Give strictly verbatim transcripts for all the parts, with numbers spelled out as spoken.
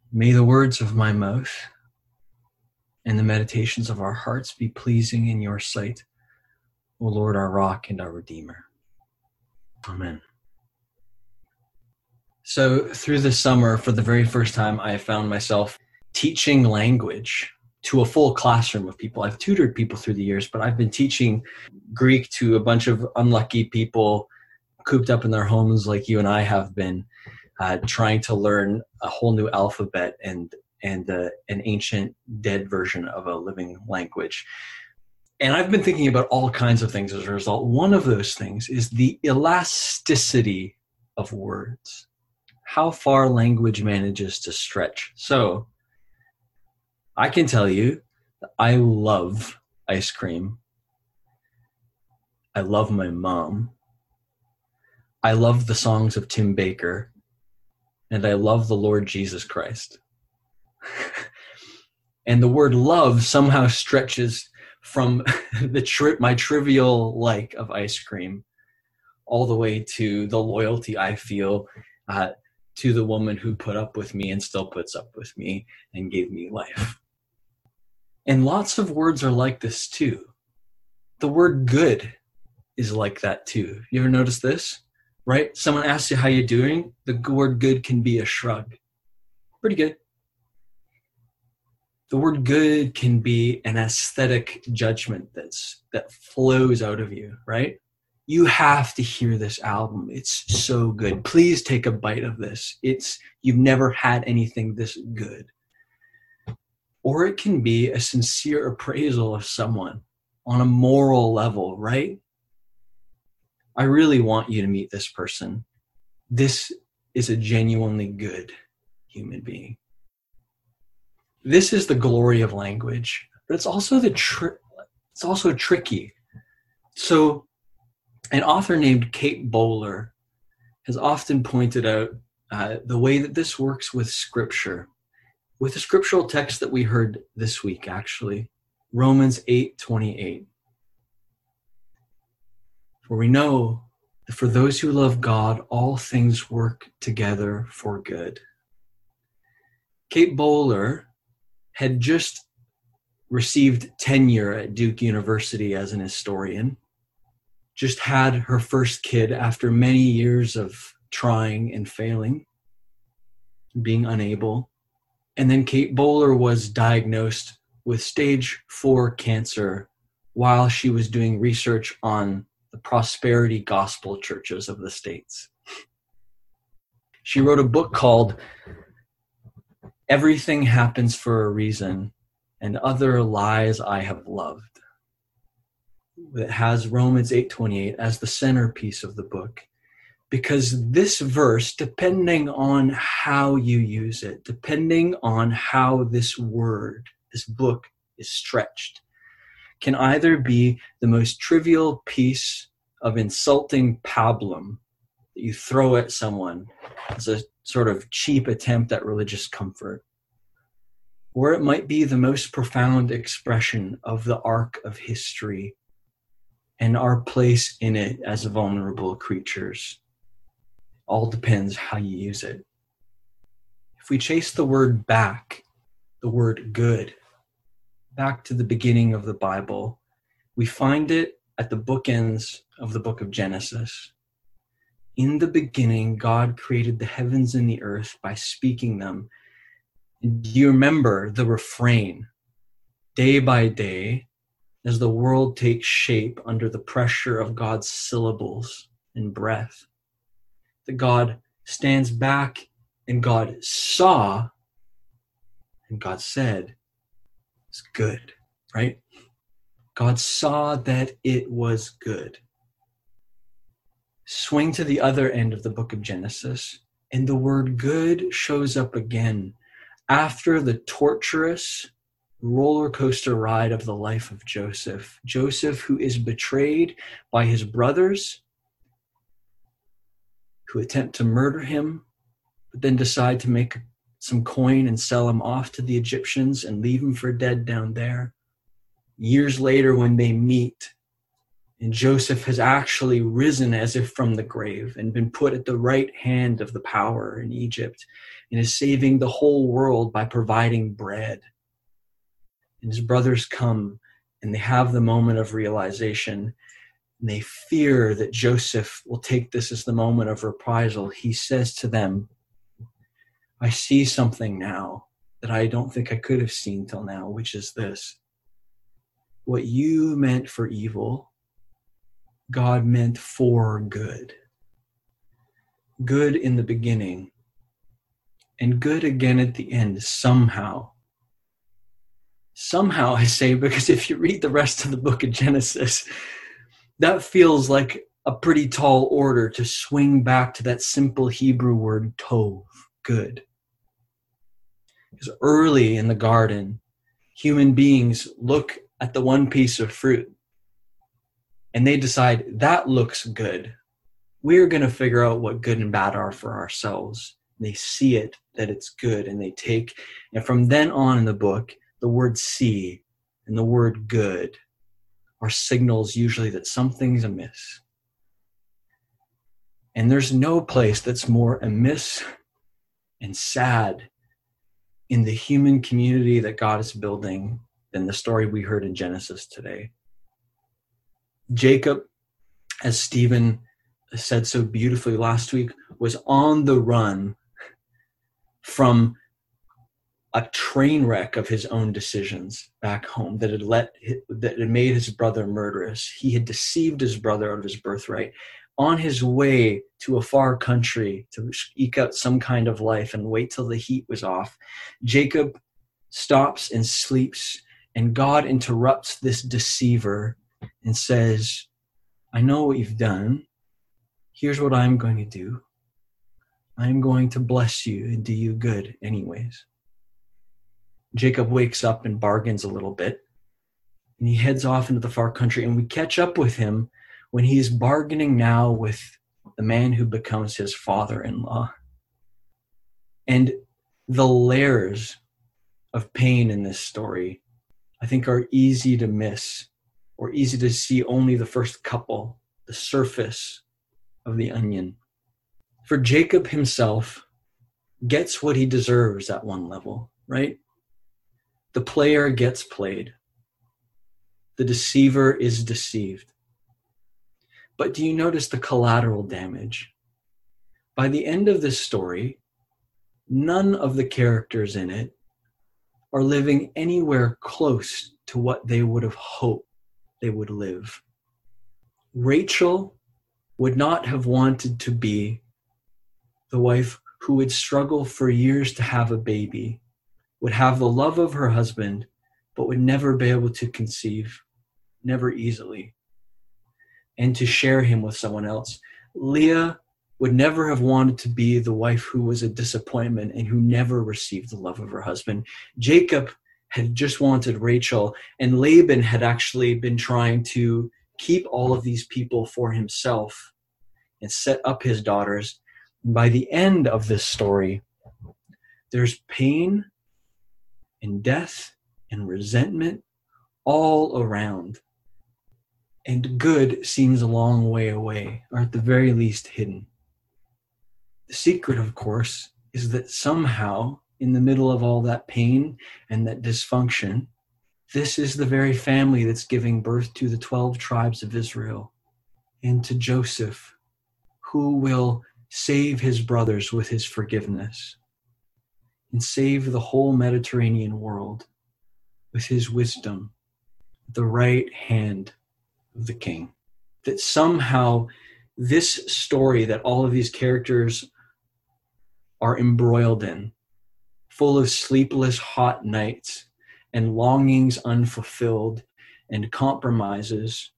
May the words of my mouth and the meditations of our hearts be pleasing in your sight, O Lord, our rock and our redeemer. Amen. So through the summer, for the very first time, I found myself teaching language to a full classroom of people. I've tutored people through the years, but I've been teaching Greek to a bunch of unlucky people cooped up in their homes like you and I have been, uh, trying to learn a whole new alphabet and and uh, an ancient dead version of a living language. And I've been thinking about all kinds of things as a result. One of those things is the elasticity of words, how far language manages to stretch. So I can tell you that I love ice cream. I love my mom. I love the songs of Tim Baker. And I love the Lord Jesus Christ. And the word love somehow stretches from the tri- my trivial like of ice cream all the way to the loyalty I feel uh, to the woman who put up with me and still puts up with me and gave me life. And lots of words are like this too. The word good is like that too. You ever notice this? Right? Someone asks you how you're doing. The word good can be a shrug. Pretty good. The word good can be an aesthetic judgment that's that flows out of you, right? You have to hear this album. It's so good. Please take a bite of this. It's you've never had anything this good. Or it can be a sincere appraisal of someone on a moral level, right? I really want you to meet this person. This is a genuinely good human being. This is the glory of language, but it's also the tri- it's also tricky. So an author named Kate Bowler has often pointed out uh, the way that this works with scripture, with the scriptural text that we heard this week, actually, Romans eight twenty-eight. For we know that for those who love God, all things work together for good. Kate Bowler had just received tenure at Duke University as an historian, just had her first kid after many years of trying and failing, being unable. And then Kate Bowler was diagnosed with stage four cancer while she was doing research on the prosperity gospel churches of the States. She wrote a book called Everything Happens for a Reason and Other Lies I Have Loved. It has Romans eight twenty-eight as the centerpiece of the book. Because this verse, depending on how you use it, depending on how this word, this book is stretched, can either be the most trivial piece of insulting pablum that you throw at someone as a sort of cheap attempt at religious comfort, or it might be the most profound expression of the arc of history and our place in it as vulnerable creatures. All depends how you use it. If we chase the word back, the word good, back to the beginning of the Bible, we find it at the bookends of the book of Genesis. In the beginning, God created the heavens and the earth by speaking them. Do you remember the refrain? Day by day, as the world takes shape under the pressure of God's syllables and breath, that God stands back and God saw and God said, it's good, right? God saw that it was good. Swing to the other end of the book of Genesis, and the word good shows up again after the torturous roller coaster ride of the life of Joseph. Joseph, who is betrayed by his brothers, who attempt to murder him, but then decide to make some coin and sell him off to the Egyptians and leave him for dead down there. Years later, when they meet, and Joseph has actually risen as if from the grave and been put at the right hand of the power in Egypt. and is saving the whole world by providing bread. And his brothers come and they have the moment of realization, and they fear that Joseph will take this as the moment of reprisal. He says to them, I see something now that I don't think I could have seen till now, which is this. What you meant for evil, God meant for good. Good in the beginning, and good again at the end, somehow. Somehow, I say, because if you read the rest of the book of Genesis, that feels like a pretty tall order to swing back to that simple Hebrew word tov, good. Because early in the garden, human beings look at the one piece of fruit and they decide, that looks good. We're going to figure out what good and bad are for ourselves. And they see it, that it's good, and they take, and from then on in the book, the word see and the word good are signals usually that something's amiss. And there's no place that's more amiss and sad in the human community that God is building than the story we heard in Genesis today. Jacob, as Stephen said so beautifully last week, was on the run from a train wreck of his own decisions back home that had let that had made his brother murderous. He had deceived his brother out of his birthright. On his way to a far country to eke out some kind of life and wait till the heat was off, Jacob stops and sleeps, and God interrupts this deceiver and says, I know what you've done. Here's what I'm going to do. I'm going to bless you and do you good anyways. Jacob wakes up and bargains a little bit, and he heads off into the far country, and we catch up with him when he's bargaining now with the man who becomes his father-in-law. And the layers of pain in this story, I think, are easy to miss, or easy to see only the first couple, the surface of the onion. For Jacob himself gets what he deserves at one level, right? The player gets played. The deceiver is deceived. But do you notice the collateral damage? By the end of this story, none of the characters in it are living anywhere close to what they would have hoped they would live. Rachel would not have wanted to be the wife who would struggle for years to have a baby, would have the love of her husband, but would never be able to conceive, never easily, and to share him with someone else. Leah would never have wanted to be the wife who was a disappointment and who never received the love of her husband. Jacob had just wanted Rachel, and Laban had actually been trying to keep all of these people for himself and set up his daughters. And by the end of this story, there's pain and death and resentment all around. And good seems a long way away, or at the very least hidden. The secret, of course, is that somehow, in the middle of all that pain and that dysfunction, this is the very family that's giving birth to the twelve tribes of Israel and to Joseph, who will save his brothers with his forgiveness and save the whole Mediterranean world with his wisdom, the right hand of the king. That somehow this story that all of these characters are embroiled in, full of sleepless hot nights and longings unfulfilled and compromises,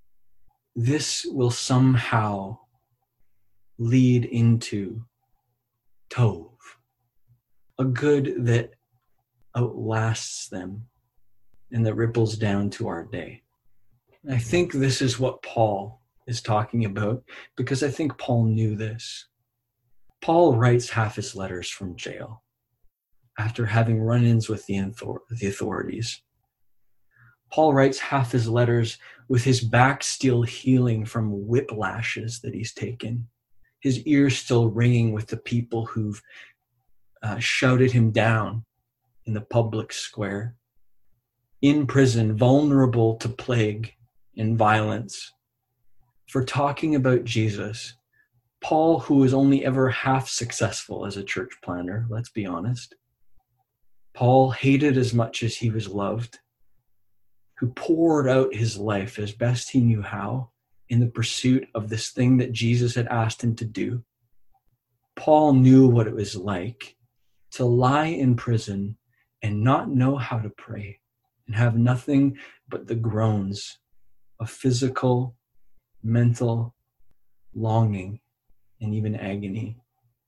this will somehow lead into Tov, a good that outlasts them and that ripples down to our day. I think this is what Paul is talking about, because I think Paul knew this. Paul writes half his letters from jail after having run-ins with the authorities. Paul writes half his letters with his back still healing from whiplashes that he's taken, his ears still ringing with the people who've uh, shouted him down in the public square, in prison, vulnerable to plague and violence, for talking about Jesus. Paul, who was only ever half successful as a church planner, let's be honest. Paul, hated as much as he was loved, who poured out his life as best he knew how in the pursuit of this thing that Jesus had asked him to do. Paul knew what it was like to lie in prison and not know how to pray and have nothing but the groans of physical, mental longing, and even agony.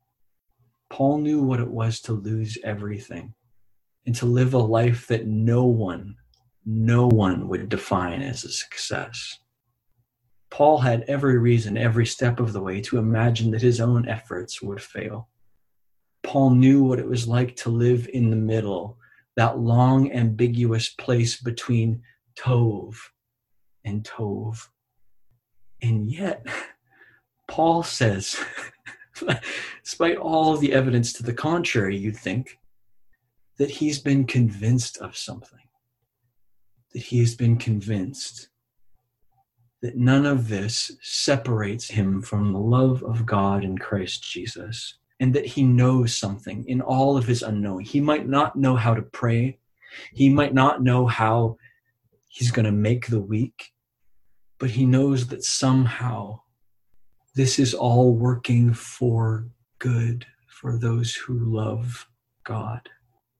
Paul knew what it was to lose everything and to live a life that no one, no one would define as a success. Paul had every reason, every step of the way, to imagine that his own efforts would fail. Paul knew what it was like to live in the middle, that long, ambiguous place between Tov and Tov. And yet, Paul says, despite all of the evidence to the contrary, you'd think, that he's been convinced of something, that he has been convinced that none of this separates him from the love of God in Christ Jesus, and that he knows something in all of his unknowing. He might not know how to pray. He might not know how he's going to make the week, but he knows that somehow this is all working for good for those who love God.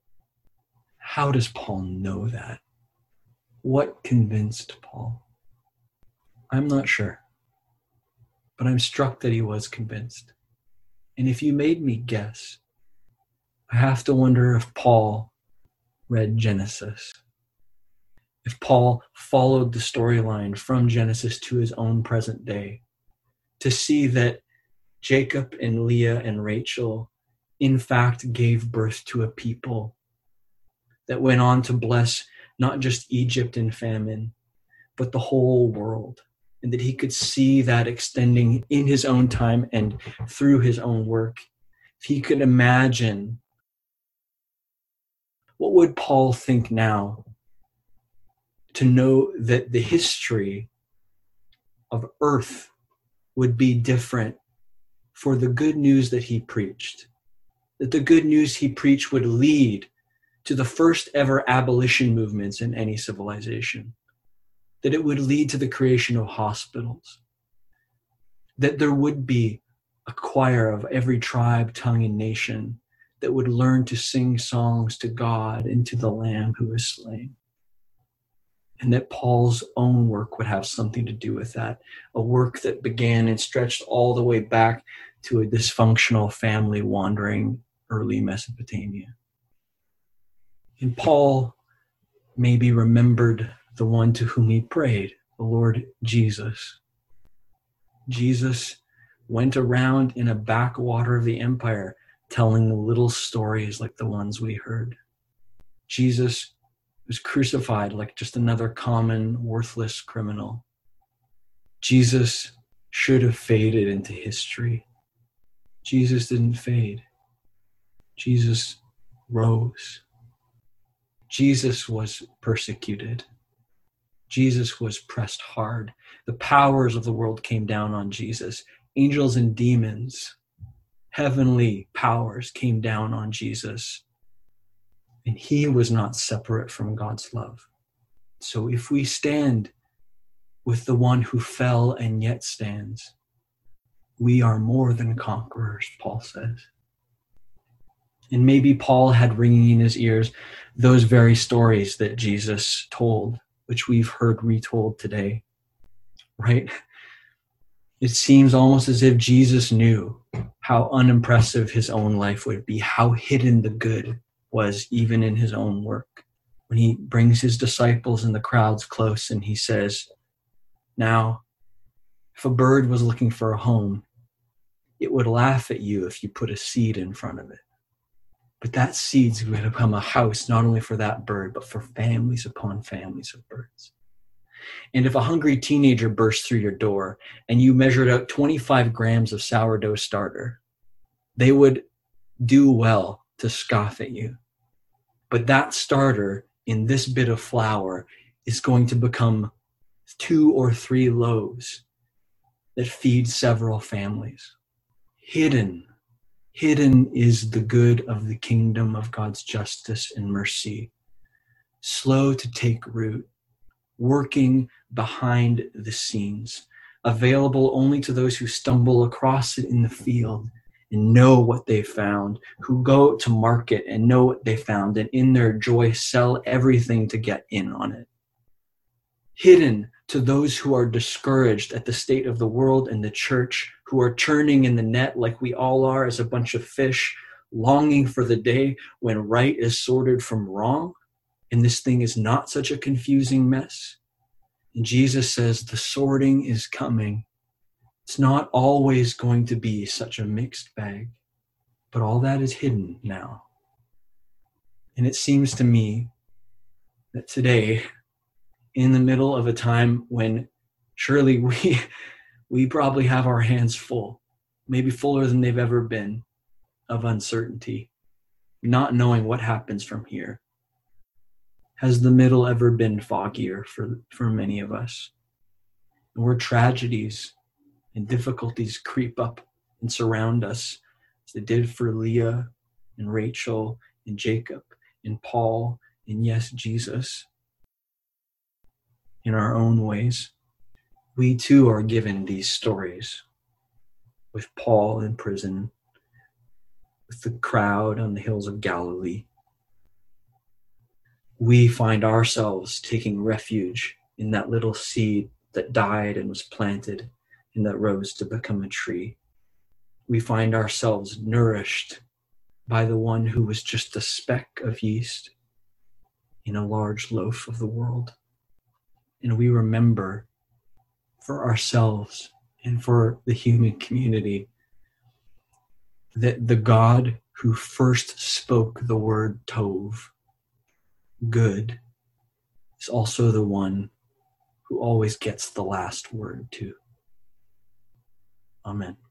How does Paul know that? What convinced Paul? I'm not sure, but I'm struck that he was convinced. And if you made me guess, I have to wonder if Paul read Genesis, if Paul followed the storyline from Genesis to his own present day, to see that Jacob and Leah and Rachel in fact gave birth to a people that went on to bless not just Egypt in famine, but the whole world. And that he could see that extending in his own time and through his own work. If he could imagine, what would Paul think now to know that the history of earth would be different for the good news that he preached? That the good news he preached would lead to the first ever abolition movements in any civilization. That it would lead to the creation of hospitals, that there would be a choir of every tribe, tongue, and nation that would learn to sing songs to God and to the Lamb who is slain. And that Paul's own work would have something to do with that, a work that began and stretched all the way back to a dysfunctional family wandering early Mesopotamia. And Paul maybe remembered the one to whom he prayed, the Lord Jesus. Jesus went around in a backwater of the empire telling little stories like the ones we heard. Jesus was crucified like just another common, worthless criminal. Jesus should have faded into history. Jesus didn't fade. Jesus rose. Jesus was persecuted. Jesus was pressed hard. The powers of the world came down on Jesus. Angels and demons, heavenly powers came down on Jesus. And he was not separate from God's love. So if we stand with the one who fell and yet stands, we are more than conquerors, Paul says. And maybe Paul had ringing in his ears those very stories that Jesus told, which we've heard retold today, right? It seems almost as if Jesus knew how unimpressive his own life would be, how hidden the good was even in his own work. When he brings his disciples and the crowds close and he says, now, if a bird was looking for a home, it would laugh at you if you put a seed in front of it. But that seed's going to become a house, not only for that bird, but for families upon families of birds. And if a hungry teenager burst through your door and you measured out twenty-five grams of sourdough starter, they would do well to scoff at you. But that starter in this bit of flour is going to become two or three loaves that feed several families. Hidden, hidden is the good of the kingdom of God's justice and mercy, slow to take root, working behind the scenes, available only to those who stumble across it in the field and know what they found, who go to market and know what they found, and in their joy sell everything to get in on it. Hidden to those who are discouraged at the state of the world and the church, who are turning in the net like we all are as a bunch of fish, longing for the day when right is sorted from wrong, and this thing is not such a confusing mess. And Jesus says the sorting is coming. It's not always going to be such a mixed bag, but all that is hidden now. And it seems to me that today, in the middle of a time when surely we we probably have our hands full, maybe fuller than they've ever been, of uncertainty, not knowing what happens from here. Has the middle ever been foggier for, for many of us? And where tragedies and difficulties creep up and surround us, as they did for Leah and Rachel and Jacob and Paul and yes, Jesus, in our own ways, we too are given these stories with Paul in prison, with the crowd on the hills of Galilee. We find ourselves taking refuge in that little seed that died and was planted and that rose to become a tree. We find ourselves nourished by the one who was just a speck of yeast in a large loaf of the world. And we remember for ourselves and for the human community that the God who first spoke the word Tov, good, is also the one who always gets the last word too. Amen.